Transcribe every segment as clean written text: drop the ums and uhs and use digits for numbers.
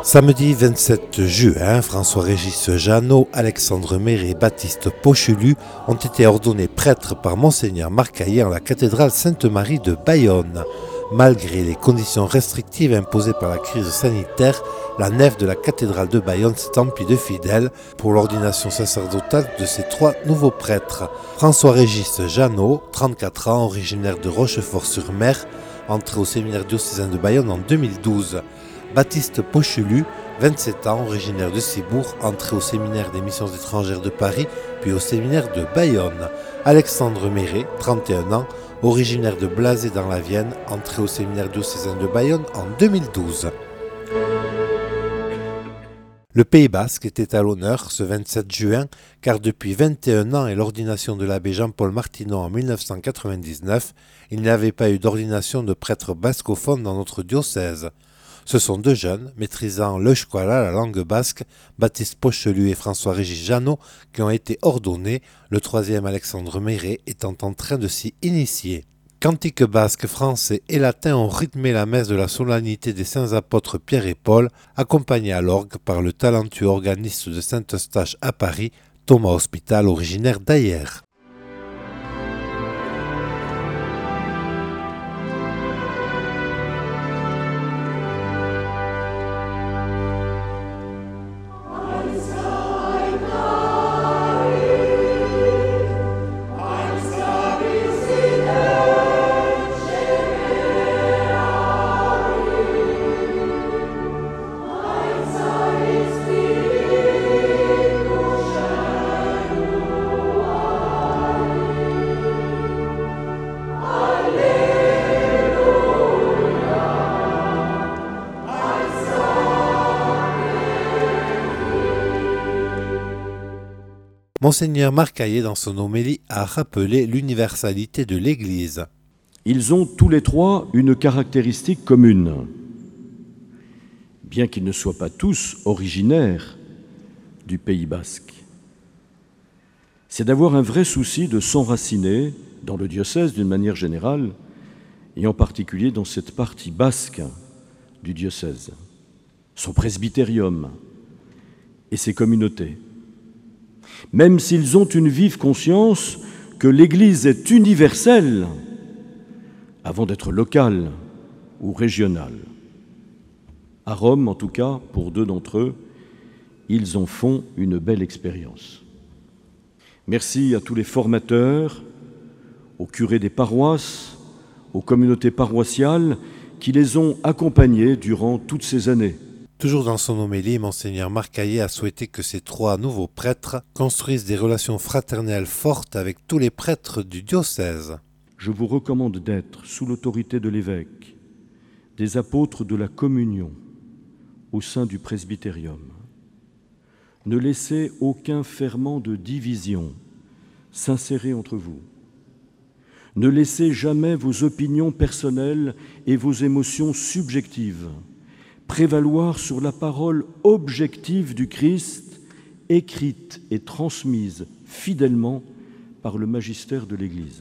Samedi 27 juin, François-Régis Jeannot, Alexandre Méret et Baptiste Pochelu ont été ordonnés prêtres par Monseigneur Marcaillet en la cathédrale Sainte-Marie de Bayonne. Malgré les conditions restrictives imposées par la crise sanitaire, la nef de la cathédrale de Bayonne s'est emplie de fidèles pour l'ordination sacerdotale de ces trois nouveaux prêtres. François-Régis Jeannot, 34 ans, originaire de Rochefort-sur-Mer, entré au séminaire diocésain de Bayonne en 2012. Baptiste Pochelu, 27 ans, originaire de Cibourg, entré au séminaire des missions étrangères de Paris, puis au séminaire de Bayonne. Alexandre Méret, 31 ans, originaire de Blazé dans la Vienne, entré au séminaire diocésain de Bayonne en 2012. Le Pays basque était à l'honneur ce 27 juin, car depuis 21 ans et l'ordination de l'abbé Jean-Paul Martineau en 1999, il n'y avait pas eu d'ordination de prêtre bascophone dans notre diocèse. Ce sont deux jeunes, maîtrisant l'euskara, la langue basque, Baptiste Pochelu et François-Régis Jeannot, qui ont été ordonnés, le troisième Alexandre Méret étant en train de s'y initier. Cantiques basques, français et latins ont rythmé la messe de la solennité des saints apôtres Pierre et Paul, accompagnés à l'orgue par le talentueux organiste de Saint-Eustache à Paris, Thomas Hospital, originaire d'Ayer. Monseigneur Marcaillet, dans son homélie, a rappelé l'universalité de l'Église. Ils ont tous les trois une caractéristique commune. Bien qu'ils ne soient pas tous originaires du Pays basque, c'est d'avoir un vrai souci de s'enraciner dans le diocèse d'une manière générale, et en particulier dans cette partie basque du diocèse, son presbytérium et ses communautés. Même s'ils ont une vive conscience que l'Église est universelle avant d'être locale ou régionale. À Rome, en tout cas, pour deux d'entre eux, ils en font une belle expérience. Merci à tous les formateurs, aux curés des paroisses, aux communautés paroissiales qui les ont accompagnés durant toutes ces années. Toujours dans son homélie, Monseigneur Marcaillet a souhaité que ces trois nouveaux prêtres construisent des relations fraternelles fortes avec tous les prêtres du diocèse. Je vous recommande d'être, sous l'autorité de l'évêque, des apôtres de la communion au sein du presbytérium. Ne laissez aucun ferment de division s'insérer entre vous. Ne laissez jamais vos opinions personnelles et vos émotions subjectives prévaloir sur la parole objective du Christ, écrite et transmise fidèlement par le magistère de l'Église.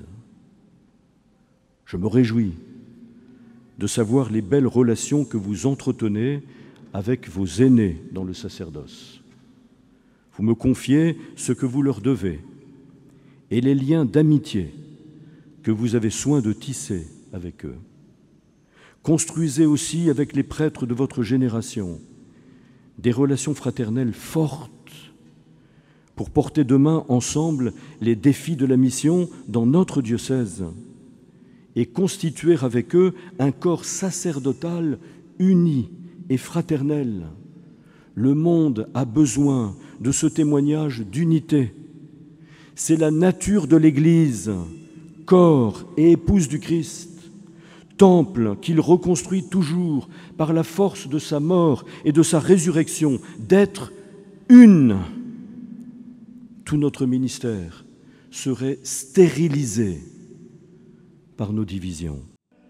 Je me réjouis de savoir les belles relations que vous entretenez avec vos aînés dans le sacerdoce. Vous me confiez ce que vous leur devez et les liens d'amitié que vous avez soin de tisser avec eux. Construisez aussi avec les prêtres de votre génération des relations fraternelles fortes pour porter demain ensemble les défis de la mission dans notre diocèse et constituer avec eux un corps sacerdotal uni et fraternel. Le monde a besoin de ce témoignage d'unité. C'est la nature de l'Église, corps et épouse du Christ, temple qu'il reconstruit toujours par la force de sa mort et de sa résurrection, d'être une. Tout notre ministère serait stérilisé par nos divisions.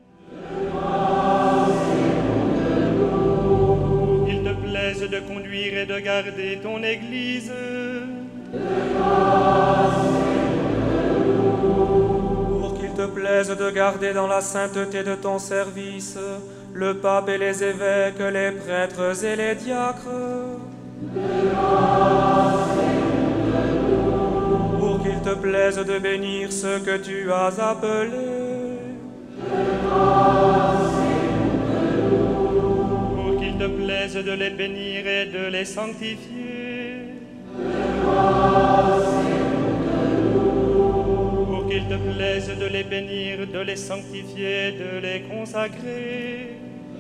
Qu'il te plaise de conduire et de garder ton Église. Pour qu'il te plaise de garder dans la sainteté de ton service le pape et les évêques, les prêtres et les diacres, pour qu'il te plaise de bénir ceux que tu as appelés, pour qu'il te plaise de les bénir et de les sanctifier, pour qu'il te plaise de les bénir, de les sanctifier, de les consacrer.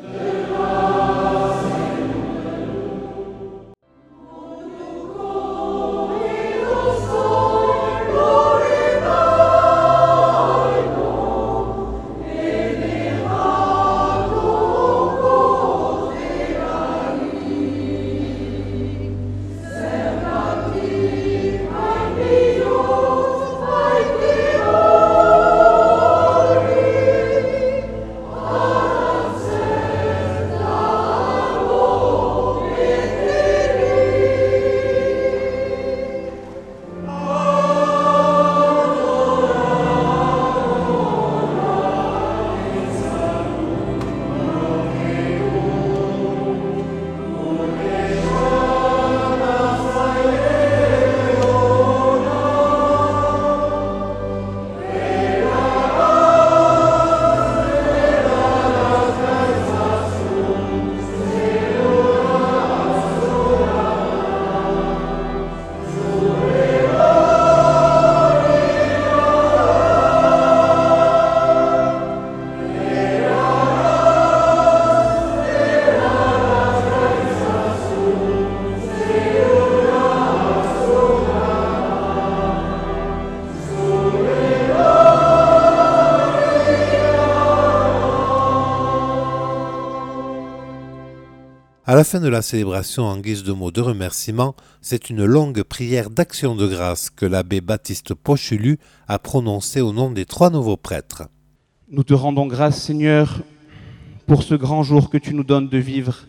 À la fin de la célébration, en guise de mots de remerciement, c'est une longue prière d'action de grâce que l'abbé Baptiste Pochulu a prononcée au nom des 3 nouveaux prêtres. Nous te rendons grâce, Seigneur, pour ce grand jour que tu nous donnes de vivre.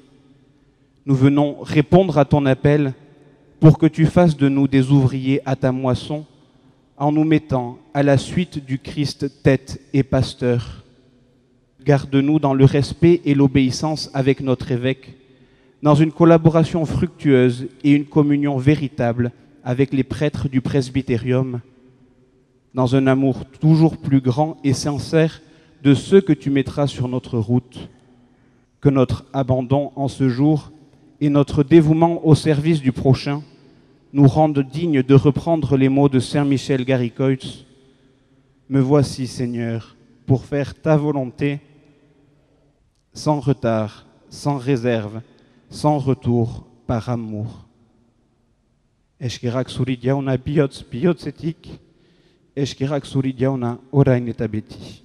Nous venons répondre à ton appel pour que tu fasses de nous des ouvriers à ta moisson, en nous mettant à la suite du Christ tête et pasteur. Garde-nous dans le respect et l'obéissance avec notre évêque, dans une collaboration fructueuse et une communion véritable avec les prêtres du presbytérium, dans un amour toujours plus grand et sincère de ceux que tu mettras sur notre route. Que notre abandon en ce jour et notre dévouement au service du prochain nous rendent dignes de reprendre les mots de Saint Michel Garicoitz. Me voici, Seigneur, pour faire ta volonté, sans retard, sans réserve, sans retour, par amour. Eskerak zuri jauna bihotzetik, eskerak zuri jauna orain eta beti.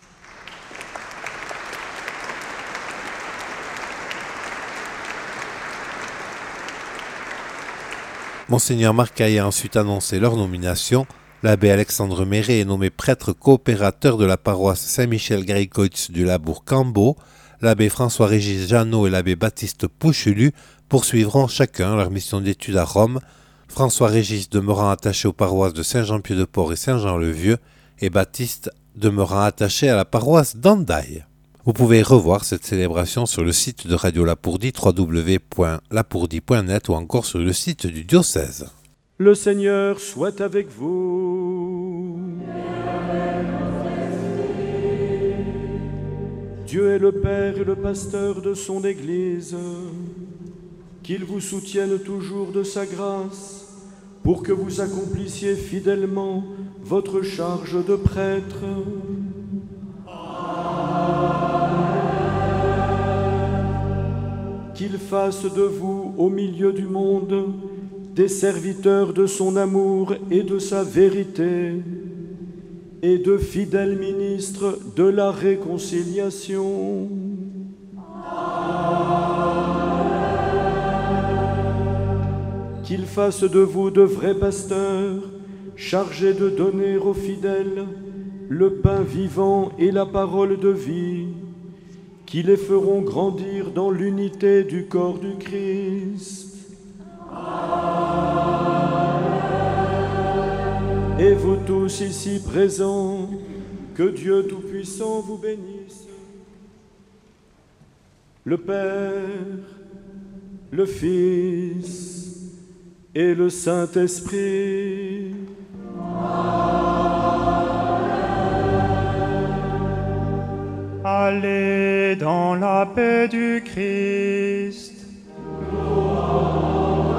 Monseigneur Marcaille a ensuite annoncé leur nomination. L'abbé Alexandre Méret est nommé prêtre coopérateur de la paroisse Saint-Michel-Garicoitz du Labourg Cambo. L'abbé François-Régis Jeannot et l'abbé Baptiste Pochulu poursuivront chacun leur mission d'études à Rome, François-Régis demeurant attaché aux paroisses de Saint-Jean-Pied-de-Port et Saint-Jean-le-Vieux, et Baptiste demeurant attaché à la paroisse d'Andaille. Vous pouvez revoir cette célébration sur le site de Radio Lapourdie, www.lapourdie.net, ou encore sur le site du diocèse. Le Seigneur soit avec vous. Dieu est le Père et le pasteur de son Église. Qu'il vous soutienne toujours de sa grâce, pour que vous accomplissiez fidèlement votre charge de prêtre. Qu'il fasse de vous, au milieu du monde, des serviteurs de son amour et de sa vérité, et de fidèles ministres de la réconciliation. Qu'il fasse de vous de vrais pasteurs, chargés de donner aux fidèles le pain vivant et la parole de vie, qui les feront grandir dans l'unité du corps du Christ. Et vous tous ici présents, que Dieu Tout-Puissant vous bénisse, le Père, le Fils et le Saint-Esprit. Allez dans la paix du Christ. Gloire